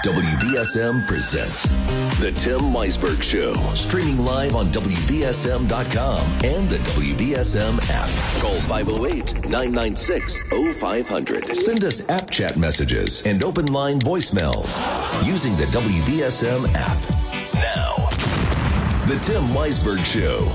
WBSM presents The Tim Weisberg Show, streaming live on WBSM.com and the WBSM app. Call 508-996-0500. Send us app chat messages and open line voicemails using the WBSM app. Now, The Tim Weisberg Show.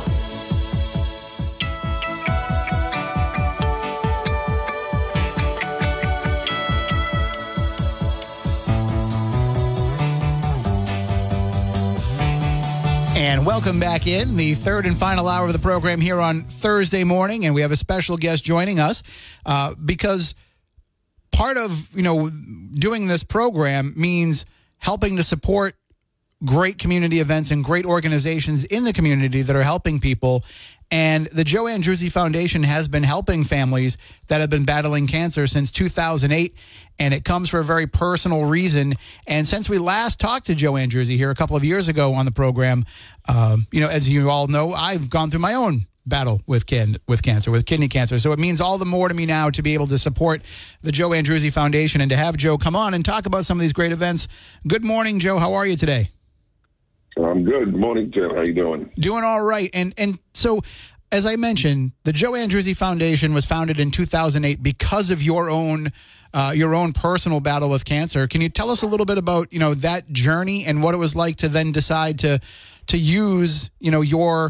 And welcome back in the third and final hour of the program here on Thursday morning. And we have a special guest joining us because part of, doing this program means helping to support great community events and great organizations in the community that are helping people. And the Joe Andruzzi Foundation has been helping families that have been battling cancer since 2008, and it comes for a very personal reason. And since we last talked to Joe Andruzzi here a couple of years ago on the program, as you all know, I've gone through my own battle with kidney cancer. So it means all the more to me now to be able to support the Joe Andruzzi Foundation and to have Joe come on and talk about some of these great events. Good morning, Joe. How are you today? I'm good. Good morning, Tim. How you doing? Doing all right. And so, as I mentioned, the Joe Andruzzi Foundation was founded in 2008 because of your own personal battle with cancer. Can you tell us a little bit about that journey and what it was like to then decide to use your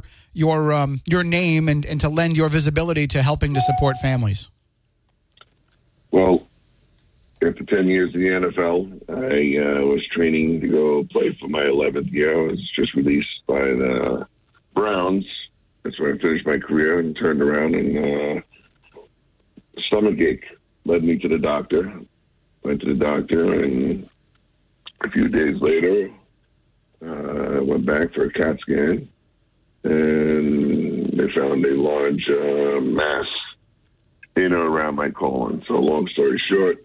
name and to lend your visibility to helping to support families? Well, after 10 years in the NFL, I was training to go play for my 11th year. I was just released by the Browns. That's when I finished my career and turned around, and stomach ache led me to the doctor. Went to the doctor, and a few days later, I went back for a CAT scan, and they found a large mass in or around my colon. So long story short,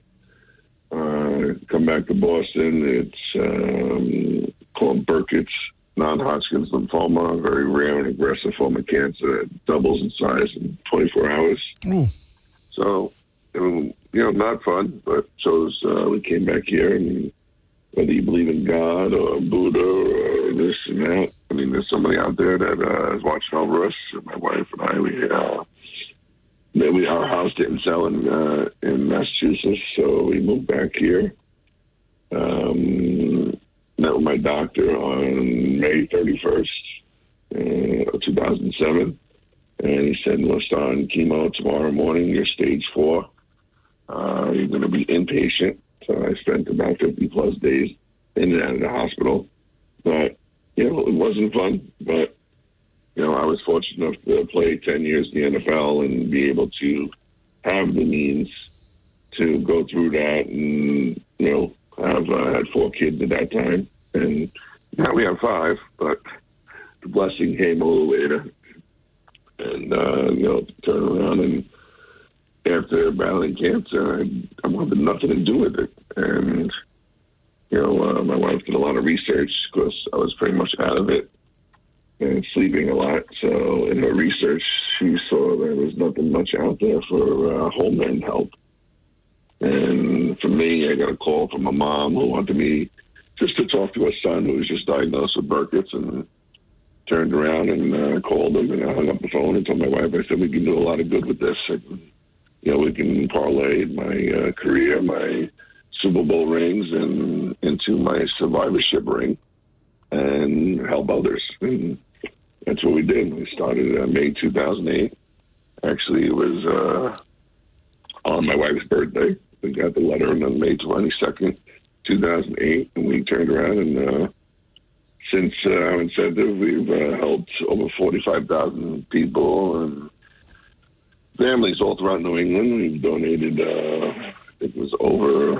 come back to Boston. It's called Burkitt's non-Hodgkin's lymphoma, a very rare and aggressive form of cancer. It doubles in size in 24 hours. Ooh. So, not fun, but we came back here, and whether you believe in God or Buddha or this and that, there's somebody out there that is watching over us. My wife and I, our house didn't sell in Massachusetts, so we moved back here. Met with my doctor on May 31st, 2007, and he said, "We'll start on chemo tomorrow morning. You're stage 4. You're going to be inpatient." So I spent about 50-plus days in and out of the hospital. But, it wasn't fun. But, I was fortunate enough to play 10 years in the NFL and be able to have the means to go through that. And, I've had 4 kids at that time. And now we have 5. But the blessing came a little later. And, turn around and after battling cancer, I wanted nothing to do with it. And, my wife did a lot of research because I was pretty much out of it and sleeping a lot. So in her research, she saw there was nothing much out there for home help. And for me, I got a call from my mom who wanted me just to talk to her son who was just diagnosed with Burkitt's, and turned around and called him, and I hung up the phone and told my wife, I said, we can do a lot of good with this. And, we can parlay my career, my Super Bowl rings, and into my survivorship ring and help others. And that's what we did. We started May 2008. Actually, it was on my wife's birthday. We got the letter on May 22nd, 2008, and we turned around and since our incentive, we've helped over 45,000 people and families all throughout New England. We've donated, I think it was over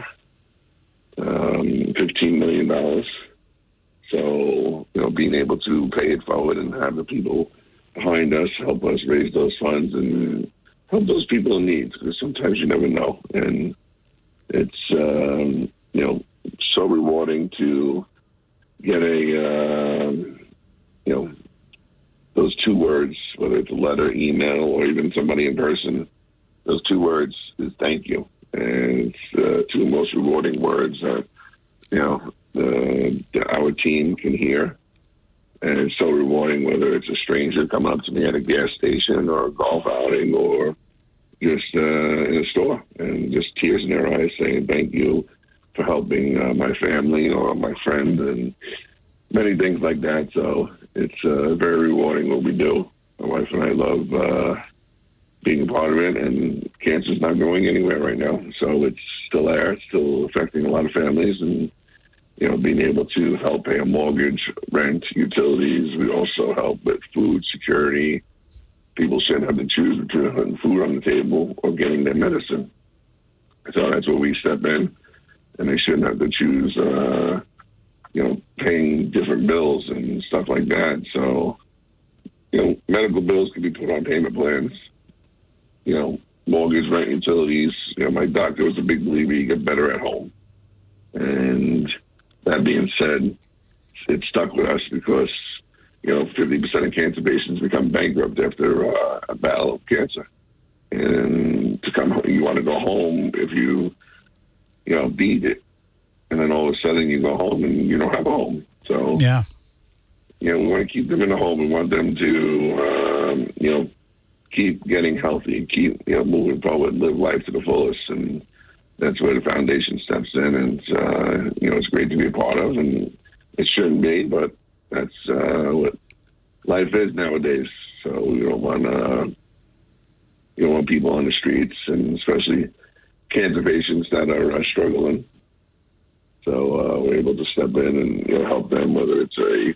$15 million. So, being able to pay it forward and have the people behind us help us raise those funds and help those people in need, because sometimes you never know. And it's, so rewarding to get those 2 words, whether it's a letter, email, or even somebody in person, those 2 words is thank you. And it's 2 most rewarding words that, our team can hear. And it's so rewarding, whether it's a stranger coming up to me at a gas station or a golf outing or just in a store, and just tears in their eyes saying thank you for helping my family or my friend and many things like that. So it's very rewarding what we do. My wife and I love being a part of it, and cancer's not going anywhere right now. So it's still there. It's still affecting a lot of families, and being able to help pay a mortgage, rent, utilities. We also help with food security. People shouldn't have to choose between putting food on the table or getting their medicine. So that's where we step in, and they shouldn't have to choose, paying different bills and stuff like that. So, medical bills can be put on payment plans. Mortgage, rent, utilities. My doctor was a big believer you get better at home. And that being said, it stuck with us because 50% of cancer patients become bankrupt after a battle of cancer. And to come home, you want to go home if you beat it. And then all of a sudden you go home and you don't have a home. So, yeah. We want to keep them in the home. We want them to, keep getting healthy, keep, moving forward, live life to the fullest. And that's where the foundation steps in. And, it's great to be a part of. And it shouldn't be, but that's what life is nowadays. So we don't want people on the streets, and especially cancer patients that are struggling. So we're able to step in and help them, whether it's a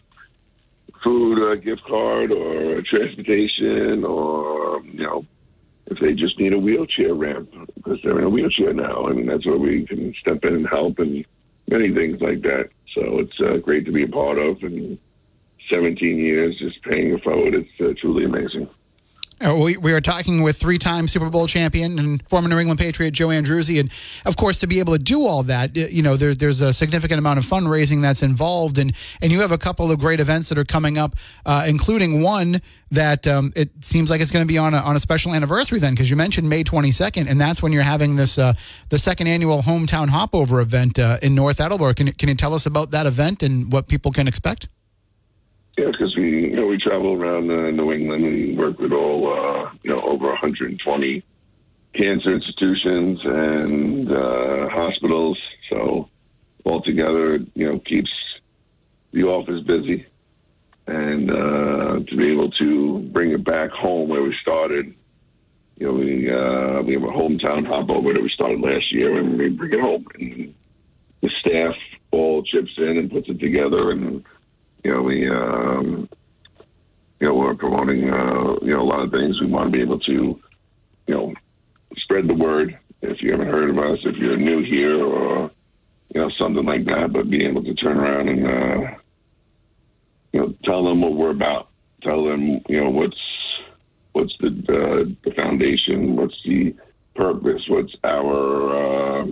food gift card or a transportation, or if they just need a wheelchair ramp because they're in a wheelchair now. I mean, that's where we can step in and help, and many things like that. So it's great to be a part of, and 17 years just paying it forward. It's truly amazing. We are talking with three-time Super Bowl champion and former New England Patriot Joe Andruzzi, and of course, to be able to do all that, there's a significant amount of fundraising that's involved, and you have a couple of great events that are coming up, including one that it seems like it's going to be on a special anniversary then, because you mentioned May 22nd, and that's when you're having this the second annual Hometown Hopover event in North Attleboro. Can you tell us about that event and what people can expect? Yeah, because we travel around New England. We work with all over 120 cancer institutions and hospitals. So altogether, keeps the office busy, and to be able to bring it back home where we started. We have a hometown hopover that we started last year, and we bring it home, and the staff all chips in and puts it together, and we're promoting, a lot of things. We want to be able to, spread the word. If you haven't heard of us, if you're new here or, something like that, but being able to turn around and, tell them what we're about. Tell them, what's the foundation, what's the purpose, what's our,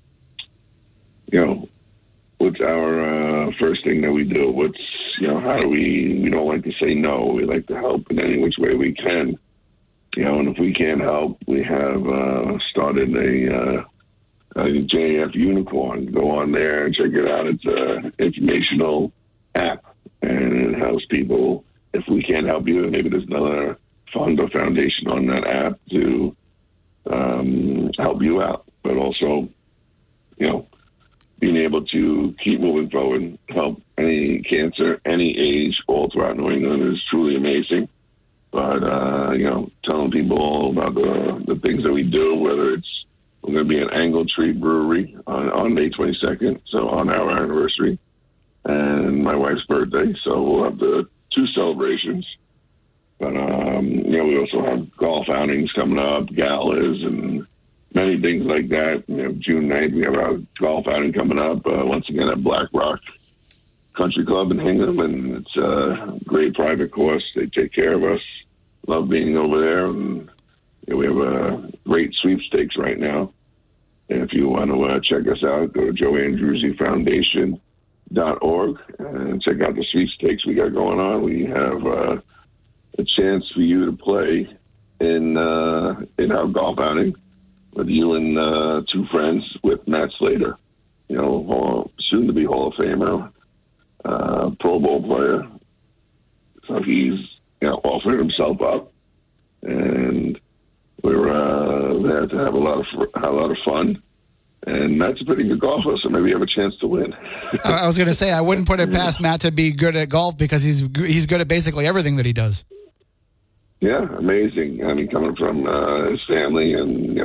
what's our first thing that we do? What's, how do we don't like to say no. We like to help in any which way we can. And if we can't help, we have started a JF Unicorn. Go on there and check it out. It's an informational app, and it helps people. If we can't help you, maybe there's another fund or foundation on that app to help you out. But also, being able to keep moving forward, help any cancer, any age, all throughout New England is truly amazing. But, telling people all about the things that we do, whether it's, we're going to be at Angle Tree Brewery on May 22nd, so on our anniversary, and my wife's birthday, so we'll have the two celebrations. But, we also have golf outings coming up, galas, and many things like that. June 9th, we have our golf outing coming up, once again at Black Rock Country Club in Hingham, and it's a great private course. They take care of us. Love being over there, and we have a great sweepstakes right now. And if you want to check us out, go to joeandruzzifoundation.org and check out the sweepstakes we got going on. We have a chance for you to play in our golf outing with you and two friends with Matt Slater. soon-to-be Hall of Famer, Pro Bowl player. So he's offered himself up, and we're there to have a lot of fun. And Matt's a pretty good golfer, so maybe you have a chance to win. I was going to say, I wouldn't put it past Matt to be good at golf because he's good at basically everything that he does. Yeah, amazing. I mean, coming from his family and,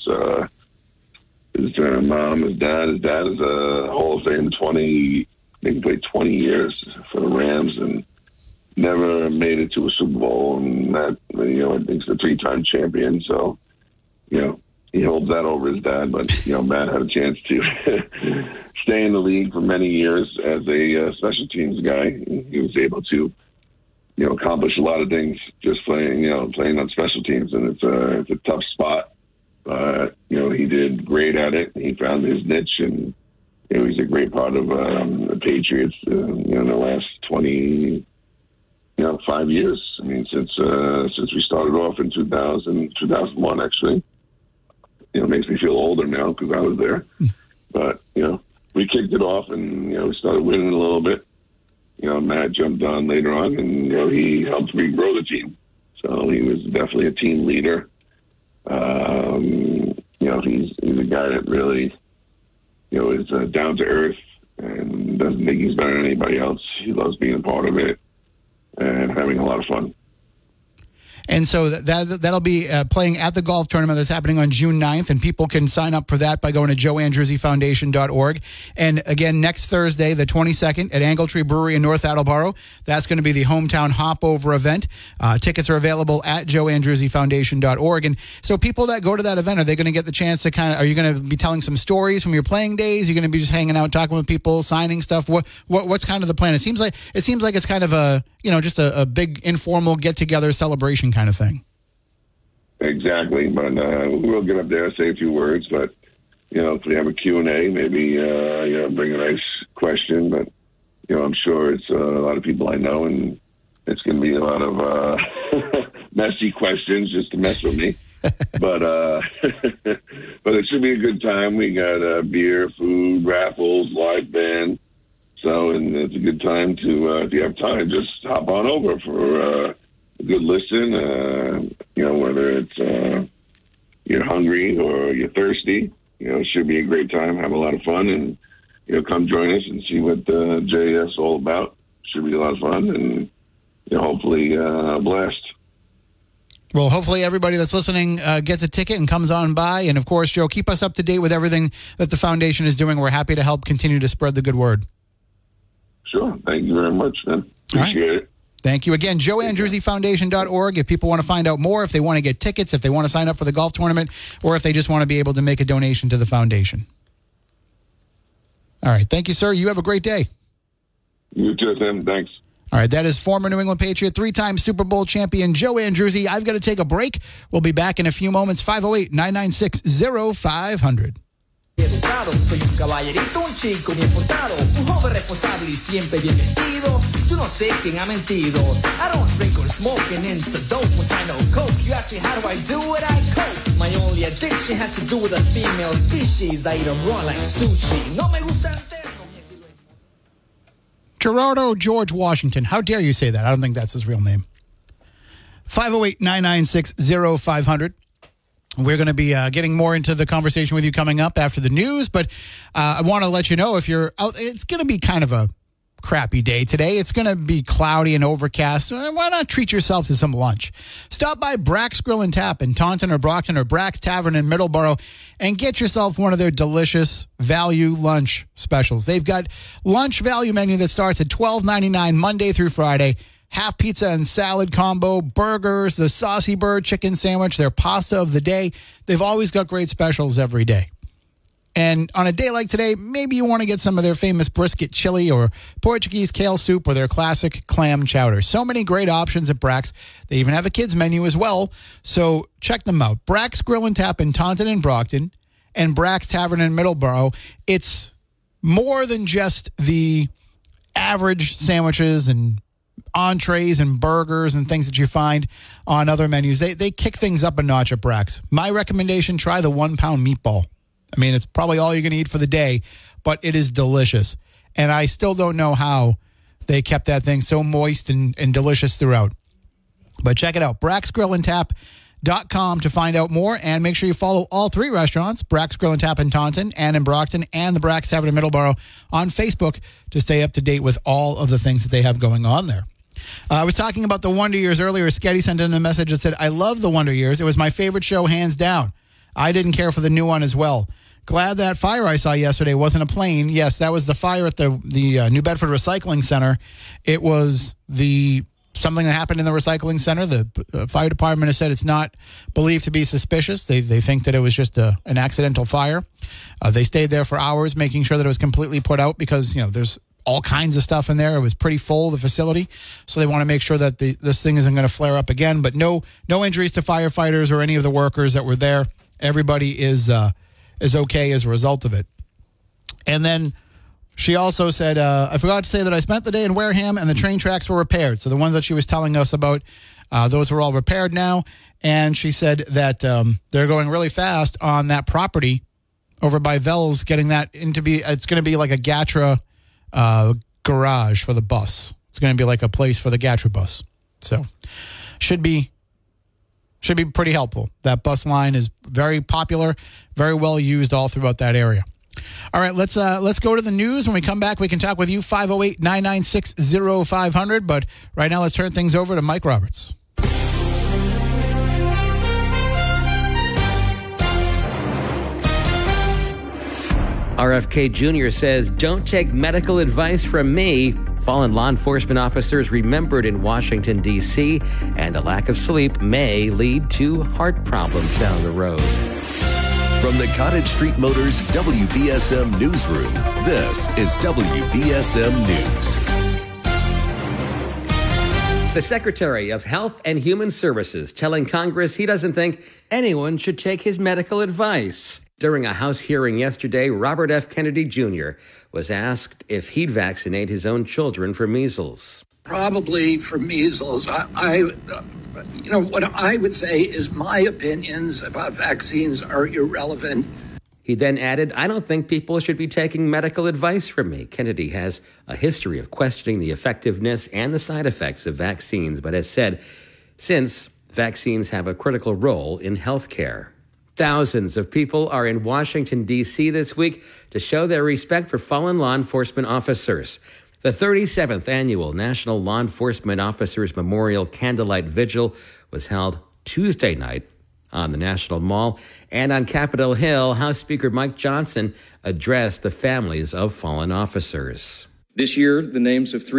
his mom, his dad. His dad is a Hall of Fame 20, I think he played 20 years for the Rams and never made it to a Super Bowl. And that, I think he's a 3-time champion. So, he holds that over his dad. But, Matt had a chance to stay in the league for many years as a special teams guy. He was able to, accomplish a lot of things just playing on special teams. And it's a tough spot. But, he did great at it. He found his niche, and he's a great part of the Patriots in the last 5 years. I mean, since we started off in 2001, actually. It makes me feel older now because I was there. But, we kicked it off and, we started winning a little bit. Matt jumped on later on, and, he helped regrow the team. So he was definitely a team leader. He's a guy that really, is down to earth and doesn't think he's better than anybody else. He loves being a part of it and having a lot of fun. And so that'll be playing at the golf tournament that's happening on June 9th, and people can sign up for that by going to joeandrewseyfoundation.org. And again, next Thursday, the 22nd, at Angletree Brewery in North Attleboro, that's going to be the hometown hop-over event. Tickets are available at joeandrewseyfoundation.org. And so people that go to that event, are they going to get the chance to are you going to be telling some stories from your playing days? Are you going to be just hanging out, talking with people, signing stuff? What's kind of the plan? It seems like it's kind of a, just a big informal get-together celebration kind of thing. Exactly, but we'll get up there, say a few words, but, if we have a Q&A, maybe, bring a nice question, but, I'm sure it's a lot of people I know, and it's going to be a lot of messy questions just to mess with me, but it should be a good time. We got beer, food, raffles, live band, and it's a good time to, if you have time, just hop on over for a good listen, whether it's you're hungry or you're thirsty, it should be a great time, have a lot of fun, and, come join us and see what JS is all about. Should be a lot of fun and, hopefully a blast. Well, hopefully everybody that's listening gets a ticket and comes on by. And, of course, Joe, keep us up to date with everything that the foundation is doing. We're happy to help continue to spread the good word. Sure. Thank you very much, man. Appreciate it. Thank you. Again, joeandrewseyfoundation.org if people want to find out more, if they want to get tickets, if they want to sign up for the golf tournament, or if they just want to be able to make a donation to the foundation. All right. Thank you, sir. You have a great day. You too, Tim. Thanks. All right. That is former New England Patriot, 3-time Super Bowl champion Joe Andruzzi. I've got to take a break. We'll be back in a few moments. 508-996-0500. Educado, soy un caballerito, un chico bien portado, un joven responsable y siempre bien vestido. Yo no sé quién ha mentido. I don't drink or smoke and into dope when I know coke. You ask me how do I do it, I cope. My only addiction has to do with a female species. I eat them raw like sushi. No me gusta entero. Gerardo George Washington. How dare you say that? I don't think that's his real name. 508-996-0500. We're going to be getting more into the conversation with you coming up after the news, but I want to let you know if you're out, it's going to be kind of a crappy day today. It's going to be cloudy and overcast. Why not treat yourself to some lunch? Stop by Brack's Grill and Tap in Taunton or Brockton or Brack's Tavern in Middleborough and get yourself one of their delicious value lunch specials. They've got lunch value menu that starts at $12.99 Monday through Friday. Half pizza and salad combo, burgers, the Saucy Bird chicken sandwich, their pasta of the day. They've always got great specials every day. And on a day like today, maybe you want to get some of their famous brisket chili or Portuguese kale soup or their classic clam chowder. So many great options at Brack's. They even have a kids menu as well. So check them out. Brack's Grill and Tap in Taunton and Brockton and Brack's Tavern in Middleborough. It's more than just the average sandwiches and entrees and burgers and things that you find on other menus. They kick things up a notch at Brack's. My recommendation, try the 1-pound meatball. I mean, it's probably all you're going to eat for the day, but it is delicious. And I still don't know how they kept that thing so moist and delicious throughout. But check it out, BraxGrillAndTap.com to find out more, and make sure you follow all three restaurants, Brax Grill and Tap in Taunton and in Brockton, and the Brax Tavern in Middleborough on Facebook to stay up to date with all of the things that they have going on there. I was talking about the Wonder Years earlier. Sketty sent in a message that said, I love the Wonder Years. It was my favorite show, hands down. I didn't care for the new one as well. Glad that fire I saw yesterday wasn't a plane. Yes, that was the fire at the New Bedford Recycling Center. It was something that happened in the recycling center. The fire department has said it's not believed to be suspicious. They think that it was just an accidental fire. They stayed there for hours, making sure that it was completely put out because, there's all kinds of stuff in there. It was pretty full, the facility. So they want to make sure that this thing isn't going to flare up again. But no injuries to firefighters or any of the workers that were there. Everybody is okay as a result of it. And then she also said, I forgot to say that I spent the day in Wareham and the train tracks were repaired. So the ones that she was telling us about, those were all repaired now. And she said that they're going really fast on that property over by Vels, getting that it's going to be like a Gatra garage for the bus. It's going to be like a place for the Gatra bus. So should be pretty helpful. That bus line is very popular, very well used all throughout that area. All right, let's go to the news. When we come back, we can talk with you, 508-996-0500. But right now, let's turn things over to Mike Roberts. RFK Jr. says, don't take medical advice from me. Fallen law enforcement officers remembered in Washington, D.C., and a lack of sleep may lead to heart problems down the road. From the Cottage Street Motors WBSM Newsroom, this is WBSM News. The Secretary of Health and Human Services telling Congress he doesn't think anyone should take his medical advice. During a House hearing yesterday, Robert F. Kennedy Jr. was asked if he'd vaccinate his own children for measles. Probably for measles. What I would say is my opinions about vaccines are irrelevant. He then added, I don't think people should be taking medical advice from me. Kennedy has a history of questioning the effectiveness and the side effects of vaccines, but has said, since vaccines have a critical role in health care. Thousands of people are in Washington, D.C. this week to show their respect for fallen law enforcement officers. The 37th annual National Law Enforcement Officers Memorial Candlelight Vigil was held Tuesday night on the National Mall. And on Capitol Hill, House Speaker Mike Johnson addressed the families of fallen officers. This year, the names of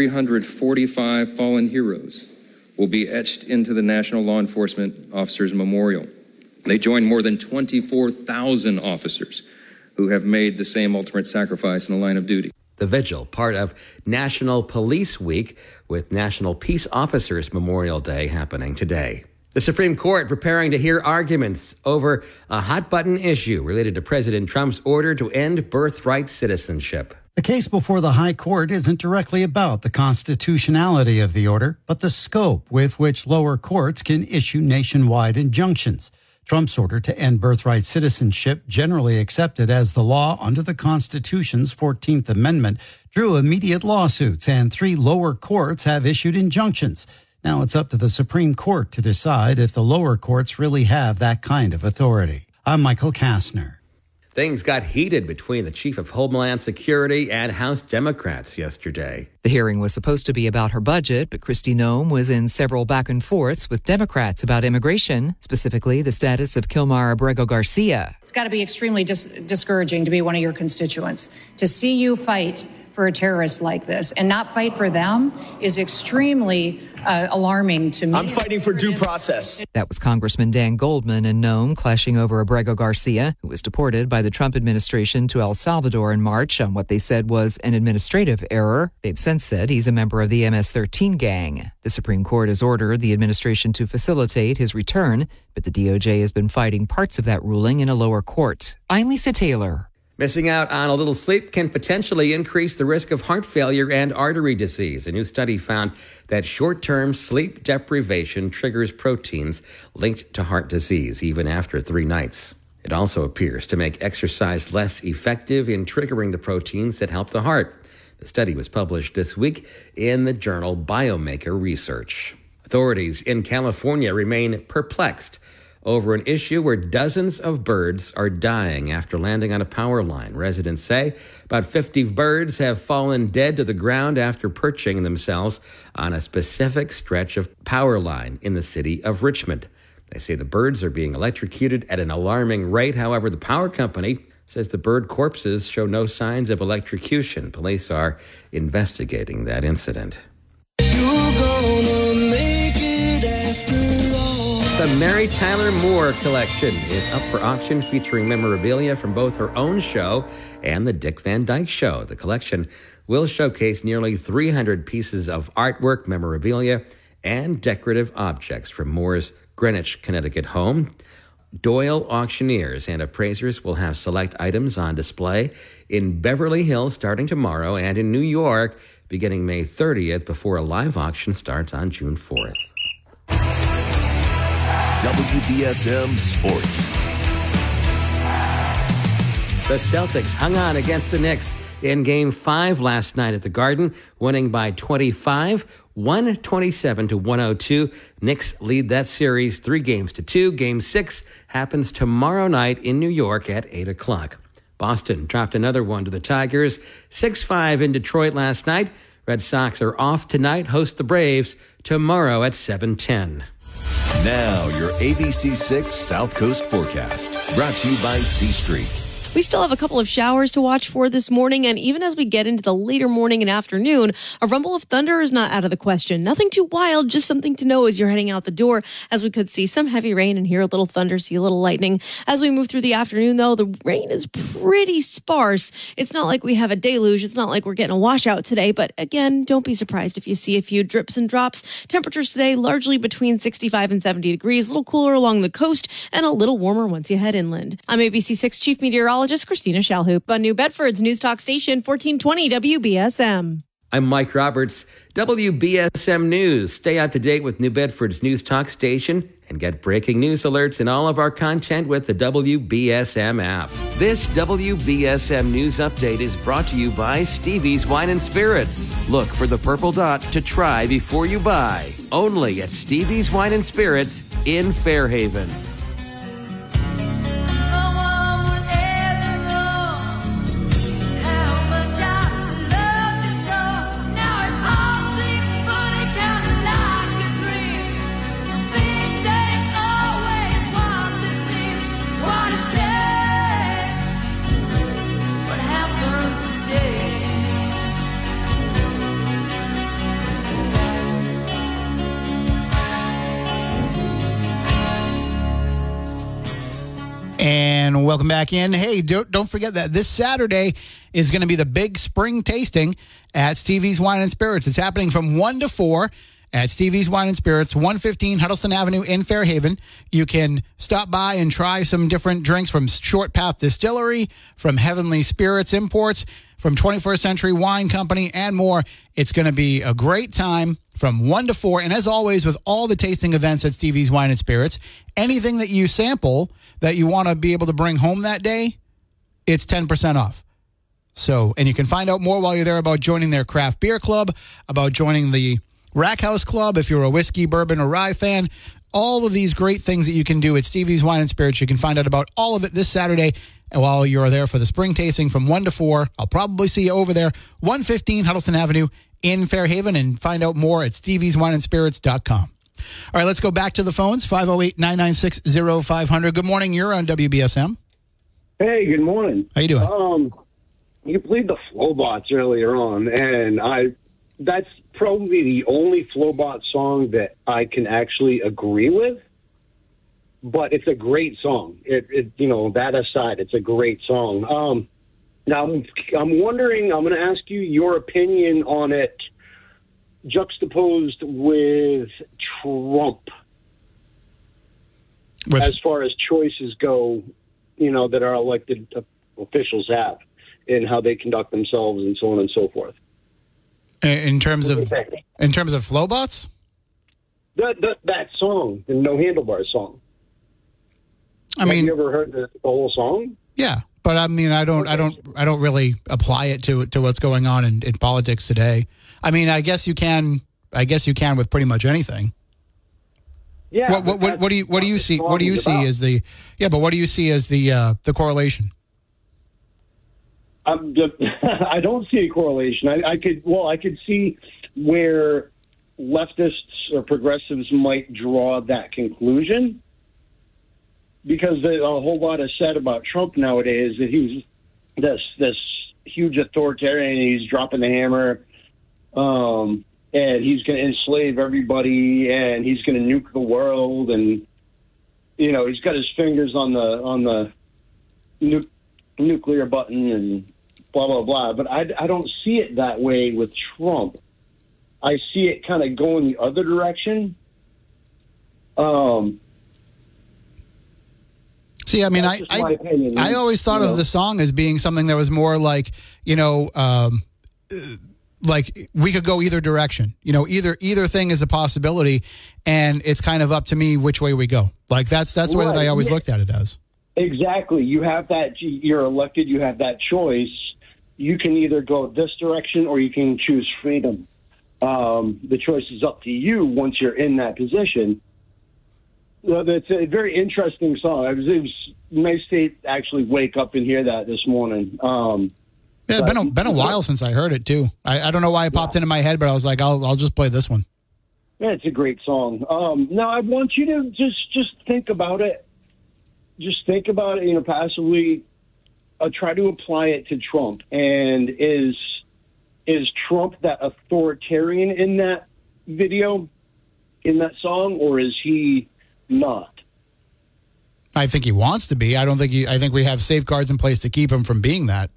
345 fallen heroes will be etched into the National Law Enforcement Officers Memorial. They join more than 24,000 officers who have made the same ultimate sacrifice in the line of duty. The vigil, part of National Police Week, with National Peace Officers Memorial Day happening today. The Supreme Court preparing to hear arguments over a hot-button issue related to President Trump's order to end birthright citizenship. The case before the High Court isn't directly about the constitutionality of the order, but the scope with which lower courts can issue nationwide injunctions. Trump's order to end birthright citizenship, generally accepted as the law under the Constitution's 14th Amendment, drew immediate lawsuits, and 3 lower courts have issued injunctions. Now it's up to the Supreme Court to decide if the lower courts really have that kind of authority. I'm Michael Kastner. Things got heated between the Chief of Homeland Security and House Democrats yesterday. The hearing was supposed to be about her budget, but Kristi Noem was in several back and forths with Democrats about immigration, specifically the status of Kilmar Abrego Garcia. It's got to be extremely discouraging to be one of your constituents. To see you fight for a terrorist like this and not fight for them is extremely alarming to me. I'm fighting for due process. That was Congressman Dan Goldman and Noem clashing over Abrego Garcia, who was deported by the Trump administration to El Salvador in March on what they said was an administrative error. They've since said he's a member of the MS-13 gang. The Supreme Court has ordered the administration to facilitate his return, but the DOJ has been fighting parts of that ruling in a lower court. I'm Lisa Taylor. Missing out on a little sleep can potentially increase the risk of heart failure and artery disease. A new study found that short-term sleep deprivation triggers proteins linked to heart disease even after 3 nights. It also appears to make exercise less effective in triggering the proteins that help the heart. The study was published this week in the journal Biomaker Research. Authorities in California remain perplexed over an issue where dozens of birds are dying after landing on a power line. Residents say about 50 birds have fallen dead to the ground after perching themselves on a specific stretch of power line in the city of Richmond. They say the birds are being electrocuted at an alarming rate. However, the power company says the bird corpses show no signs of electrocution. Police are investigating that incident. The Mary Tyler Moore collection is up for auction, featuring memorabilia from both her own show and the Dick Van Dyke Show. The collection will showcase nearly 300 pieces of artwork, memorabilia, and decorative objects from Moore's Greenwich, Connecticut home. Doyle auctioneers and appraisers will have select items on display in Beverly Hills starting tomorrow and in New York beginning May 30th before a live auction starts on June 4th. WBSM Sports. The Celtics hung on against the Knicks in Game 5 last night at the Garden, winning by 25, 127-102. Knicks lead that series 3-2. Game 6 happens tomorrow night in New York at 8 o'clock. Boston dropped another one to the Tigers, 6-5 in Detroit last night. Red Sox are off tonight, host the Braves tomorrow at 7:10. Now, your ABC6 South Coast forecast, brought to you by C Street. We still have a couple of showers to watch for this morning, and even as we get into the later morning and afternoon, a rumble of thunder is not out of the question. Nothing too wild, just something to know as you're heading out the door, as we could see some heavy rain and hear a little thunder, see a little lightning. As we move through the afternoon, though, the rain is pretty sparse. It's not like we have a deluge. It's not like we're getting a washout today, but again, don't be surprised if you see a few drips and drops. Temperatures today largely between 65 and 70 degrees, a little cooler along the coast and a little warmer once you head inland. I'm ABC6 Chief Meteorologist Christina Shalhoop on New Bedford's News Talk Station 1420 WBSM. I'm Mike Roberts, WBSM News. Stay up to date with New Bedford's News Talk Station and get breaking news alerts and all of our content with the WBSM app. This WBSM News Update is brought to you by Stevie's Wine and Spirits. Look for the purple dot to try before you buy. Only at Stevie's Wine and Spirits in Fairhaven. And welcome back in. Hey, don't forget that this Saturday is going to be the big spring tasting at Stevie's Wine and Spirits. It's happening from 1 to 4 at Stevie's Wine and Spirits, 115 Huddleston Avenue in Fairhaven. You can stop by and try some different drinks from Short Path Distillery, from Heavenly Spirits Imports, from 21st Century Wine Company, and more. It's going to be a great time from 1 to 4. And as always, with all the tasting events at Stevie's Wine and Spirits, anything that you sample that you want to be able to bring home that day, it's 10% off. So, and you can find out more while you're there about joining their craft beer club, about joining the Rack House Club if you're a whiskey, bourbon, or rye fan. All of these great things that you can do at Stevie's Wine and Spirits. You can find out about all of it this Saturday while you're there for the spring tasting from 1 to 4. I'll probably see you over there, 115 Huddleston Avenue in Fairhaven, and find out more at stevieswineandspirits.com. All right, let's go back to the phones, 508-996-0500. Good morning. You're on WBSM. Hey, good morning. How you doing? You played the Flowbots earlier on, and that's probably the only Flowbot song that I can actually agree with. But it's a great song. That aside, it's a great song. Now, I'm wondering, I'm going to ask you your opinion on it juxtaposed with Trump as far as choices go, that our elected officials have and how they conduct themselves and so on and so forth. In terms of Flowbots? That song, the No Handlebars song. Have you ever heard the whole song? Yeah, but I mean, I don't really apply it to what's going on in politics today. I mean, I guess you can with pretty much anything. Yeah. What do you see? What do you see as the But what do you see as the correlation? I don't see a correlation. I could see where leftists or progressives might draw that conclusion, because a whole lot is said about Trump nowadays that he's this huge authoritarian. He's dropping the hammer, and he's going to enslave everybody, and he's going to nuke the world, and he's got his fingers on the nuclear button and blah blah blah. But I don't see it that way with Trump. I see it kind of going the other direction. See, I mean, I always thought of the song as being something that was more like, like we could go either direction. Either thing is a possibility, and it's kind of up to me which way we go. Like that's the way that I always looked at it as. Exactly. You have that. You're elected. You have that choice. You can either go this direction or you can choose freedom. The choice is up to you once you're in that position. Well, it's a very interesting song. It was nice to actually wake up and hear that this morning. It's been a while since I heard it too. I don't know why it popped into my head, but I was like, I'll just play this one. Yeah, it's a great song. Now I want you to just think about it. Just think about it, passively. Try to apply it to Trump. And is Trump that authoritarian in that video, in that song, or is he not? I think he wants to be. I think we have safeguards in place to keep him from being that.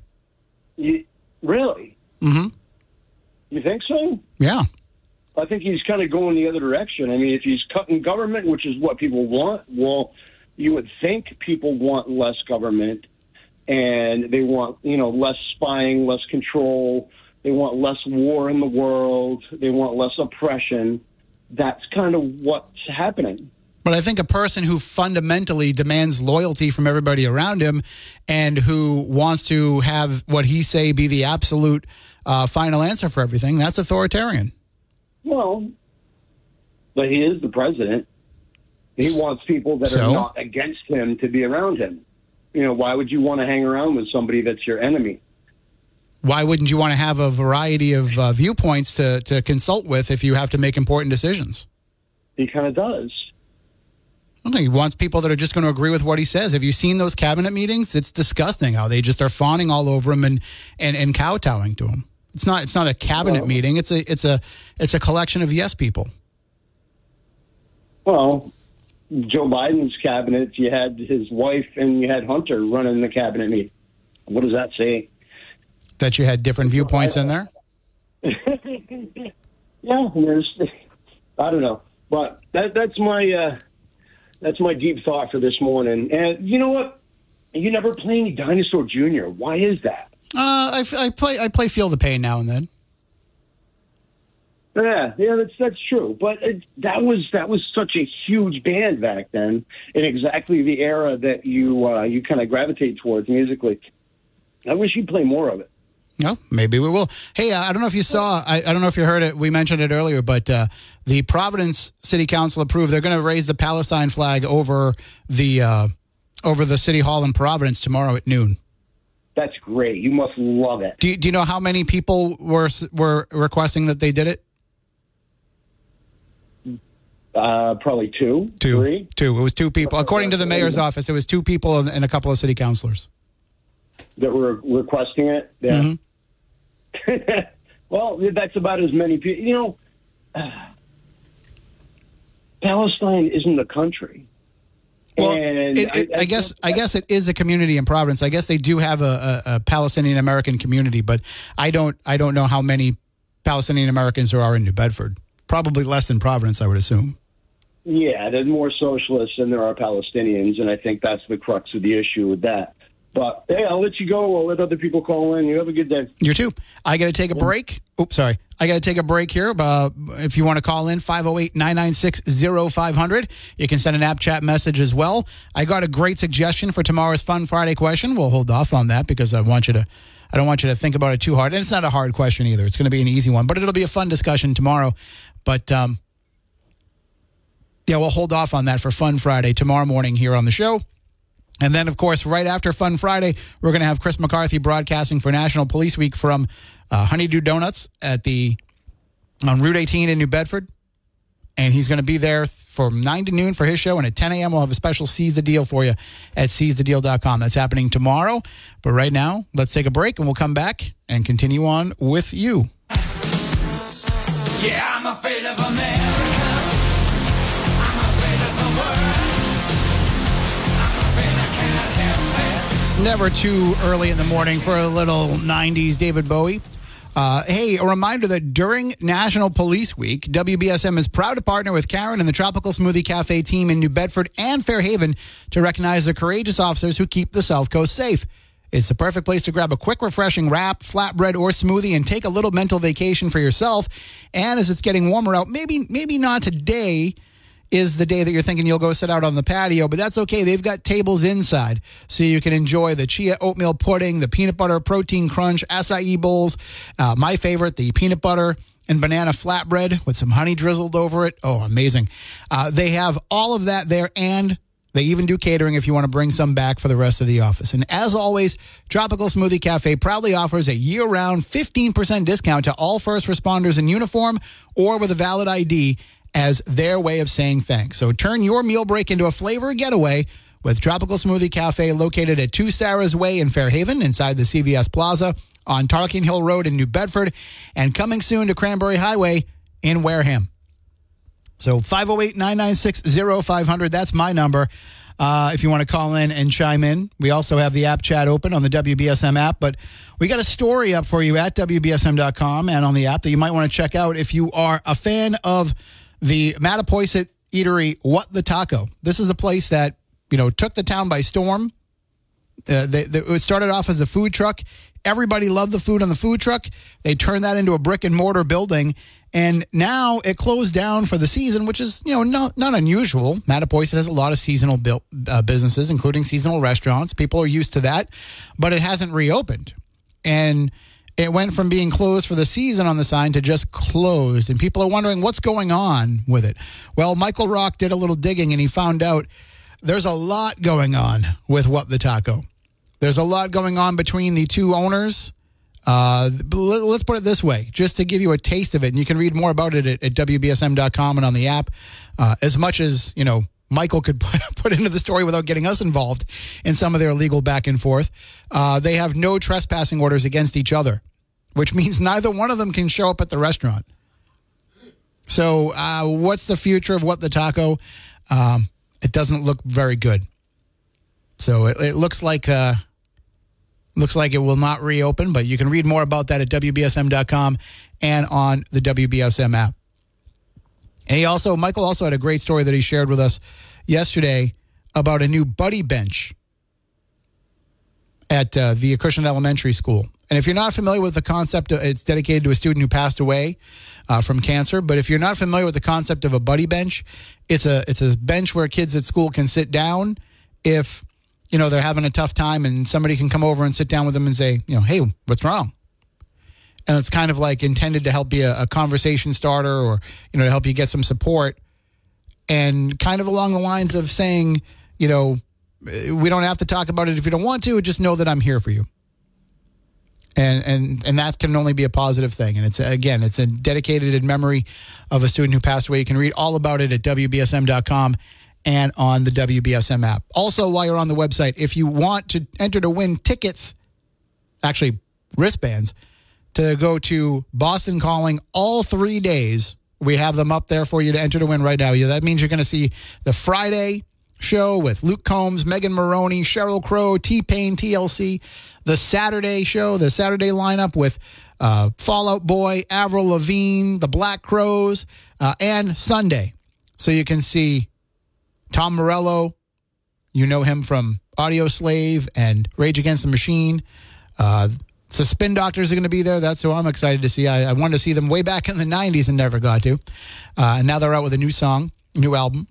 Really? Mm-hmm. You think so? Yeah. I think he's kind of going the other direction. I mean, if he's cutting government, which is what people want, well, you would think people want less government, and they want, less spying, less control. They want less war in the world. They want less oppression. That's kind of what's happening. But I think a person who fundamentally demands loyalty from everybody around him and who wants to have what he say be the absolute final answer for everything, that's authoritarian. Well, but he is the president. He wants people that are not against him to be around him. Why would you want to hang around with somebody that's your enemy? Why wouldn't you want to have a variety of viewpoints to consult with if you have to make important decisions? He kind of does. Well, he wants people that are just going to agree with what he says. Have you seen those cabinet meetings? It's disgusting how they just are fawning all over him and kowtowing to him. It's not a cabinet meeting. It's a collection of yes people. Well, Joe Biden's cabinet, you had his wife and you had Hunter running the cabinet meeting. What does that say? That you had different viewpoints in there? Yeah, I don't know. But that's my deep thought for this morning. And you know what? You never play any Dinosaur Jr. Why is that? I play Feel the Pain now and then. Yeah, that's true. But that was such a huge band back then, in exactly the era that you kind of gravitate towards musically. I wish you'd play more of it. No, maybe we will. Hey, I don't know if you saw, I don't know if you heard it. We mentioned it earlier, but the Providence City Council approved. They're going to raise the Palestine flag over the City Hall in Providence tomorrow at noon. That's great. You must love it. Do you know how many people were requesting that they did it? Probably two. Three? Two. It was two people. According to the mayor's office, it was two people and a couple of city councilors that were requesting it. Yeah. Mm-hmm. Well, that's about as many people. Palestine isn't a country. Well, and I guess it is a community in Providence. I guess they do have a Palestinian American community, but I don't know how many Palestinian Americans there are in New Bedford. Probably less than Providence, I would assume. Yeah, there's more socialists than there are Palestinians, and I think that's the crux of the issue with that. But, hey, I'll let you go. I'll let other people call in. You have a good day. You too. I got to take a break. Oops, sorry. I got to take a break here. If you want to call in, 508-996-0500. You can send an app chat message as well. I got a great suggestion for tomorrow's Fun Friday question. We'll hold off on that because I don't want you to think about it too hard. And it's not a hard question either. It's going to be an easy one. But it'll be a fun discussion tomorrow. But, we'll hold off on that for Fun Friday tomorrow morning here on the show. And then, of course, right after Fun Friday, we're going to have Chris McCarthy broadcasting for National Police Week from Honeydew Donuts on Route 18 in New Bedford. And he's going to be there from 9 to noon for his show. And at 10 a.m., we'll have a special Seize the Deal for you at seizethedeal.com. That's happening tomorrow. But right now, let's take a break, and we'll come back and continue on with you. Yeah, I'm afraid of America. I'm afraid of the world. It's never too early in the morning for a little 90s David Bowie. Hey, a reminder that during National Police Week, WBSM is proud to partner with Karen and the Tropical Smoothie Cafe team in New Bedford and Fairhaven to recognize the courageous officers who keep the South Coast safe. It's the perfect place to grab a quick, refreshing wrap, flatbread, or smoothie and take a little mental vacation for yourself. And as it's getting warmer out, maybe not today is the day that you're thinking you'll go sit out on the patio, but that's okay. They've got tables inside so you can enjoy the chia oatmeal pudding, the peanut butter protein crunch, acai bowls, my favorite, the peanut butter and banana flatbread with some honey drizzled over it. Oh, amazing. They have all of that there, and they even do catering if you want to bring some back for the rest of the office. And as always, Tropical Smoothie Cafe proudly offers a year-round 15% discount to all first responders in uniform or with a valid ID as their way of saying thanks. So turn your meal break into a flavor getaway with Tropical Smoothie Cafe, located at 2 Sarah's Way in Fairhaven, inside the CVS Plaza, on Tarleton Hill Road in New Bedford, and coming soon to Cranberry Highway in Wareham. So 508-996-0500, that's my number. If you want to call in and chime in. We also have the app chat open on the WBSM app, but we got a story up for you at WBSM.com and on the app that you might want to check out if you are a fan of the Mattapoisett eatery, What the Taco. This is a place that, took the town by storm. It started off as a food truck. Everybody loved the food on the food truck. They turned that into a brick and mortar building, and now it closed down for the season, which is, not unusual. Mattapoisett has a lot of seasonal businesses, including seasonal restaurants. People are used to that, but it hasn't reopened. And it went from being closed for the season on the sign to just closed. And people are wondering what's going on with it. Well, Michael Rock did a little digging, and he found out there's a lot going on with What the Taco. There's a lot going on between the two owners. Let's put it this way, just to give you a taste of it. And you can read more about it at WBSM.com and on the app. As much as, Michael could put into the story without getting us involved in some of their legal back and forth. They have no trespassing orders against each other, which means neither one of them can show up at the restaurant. So what's the future of What the Taco? It doesn't look very good. So it looks like it will not reopen, but you can read more about that at WBSM.com and on the WBSM app. And Michael also had a great story that he shared with us yesterday about a new buddy bench at the Acushnet Elementary School. And if you're not familiar with the concept, it's dedicated to a student who passed away from cancer. But if you're not familiar with the concept of a buddy bench, it's a bench where kids at school can sit down if, they're having a tough time, and somebody can come over and sit down with them and say, hey, what's wrong? And it's kind of like intended to help be a conversation starter or, to help you get some support. And kind of along the lines of saying, we don't have to talk about it if you don't want to, just know that I'm here for you. And that can only be a positive thing. And it's a dedicated in memory of a student who passed away. You can read all about it at WBSM.com and on the WBSM app. Also, while you're on the website, if you want to enter to win tickets, actually wristbands, to go to Boston Calling all 3 days, we have them up there for you to enter to win right now. That means you're going to see the Friday show with Luke Combs, Megan Maroney, Sheryl Crow, T-Pain, TLC. The Saturday show, the Saturday lineup with Fall Out Boy, Avril Lavigne, the Black Crowes, and Sunday. So you can see Tom Morello You know him from Audio Slave and Rage Against the Machine. The Spin Doctors are going to be there. That's who I'm excited to see. I wanted to see them way back in the 90s and never got to. And now they're out with a new song, new album.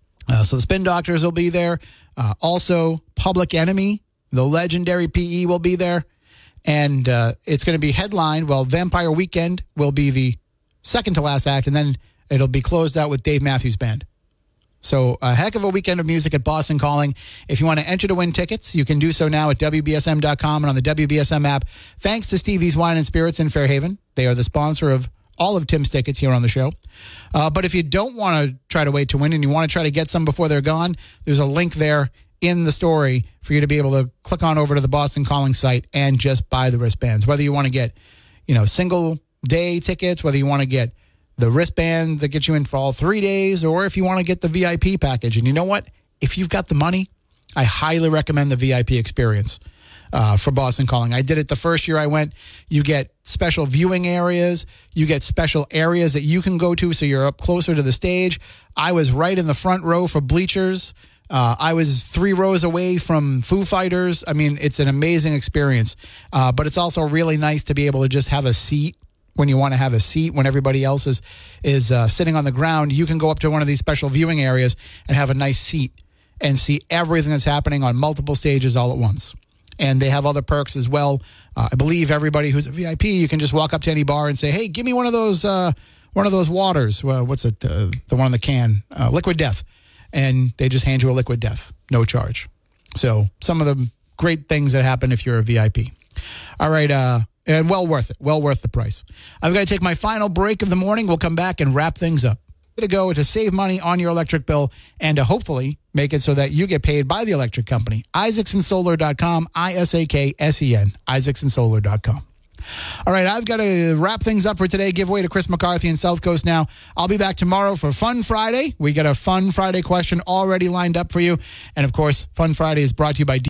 So the Spin Doctors will be there. Also, Public Enemy, the legendary PE will be there. And it's going to be headlined. Well, Vampire Weekend will be the second to last act, and then it'll be closed out with Dave Matthews Band. So a heck of a weekend of music at Boston Calling. If you want to enter to win tickets, you can do so now at WBSM.com and on the WBSM app. Thanks to Stevie's Wine and Spirits in Fairhaven. They are the sponsor of all of Tim's tickets here on the show. But if you don't want to try to wait to win and you want to try to get some before they're gone, there's a link there in the story for you to be able to click on over to the Boston Calling site and just buy the wristbands. Whether you want to get, single day tickets, whether you want to get the wristband that gets you in for all 3 days, or if you want to get the VIP package. And you know what? If you've got the money, I highly recommend the VIP experience for Boston Calling. I did it the first year I went. You get special viewing areas. You get special areas that you can go to so you're up closer to the stage. I was right in the front row for bleachers. I was 3 rows away from Foo Fighters. I mean, it's an amazing experience. But it's also really nice to be able to just have a seat when you want to have a seat. When everybody else is sitting on the ground, you can go up to one of these special viewing areas and have a nice seat and see everything that's happening on multiple stages all at once. And they have other perks as well. I believe everybody who's a VIP, you can just walk up to any bar and say, "Hey, give me one of those waters." Well, what's it? The one in the can, Liquid Death. And they just hand you a Liquid Death, no charge. So some of the great things that happen if you're a VIP. All right, and well worth it. Well worth the price. I've got to take my final break of the morning. We'll come back and wrap things up. To go to save money on your electric bill and to hopefully make it so that you get paid by the electric company. IsaacsonSolar.com, ISAKSEN, IsaacsonSolar.com. All right, I've got to wrap things up for today. Give way to Chris McCarthy in South Coast Now. I'll be back tomorrow for Fun Friday. We got a Fun Friday question already lined up for you. And, of course, Fun Friday is brought to you by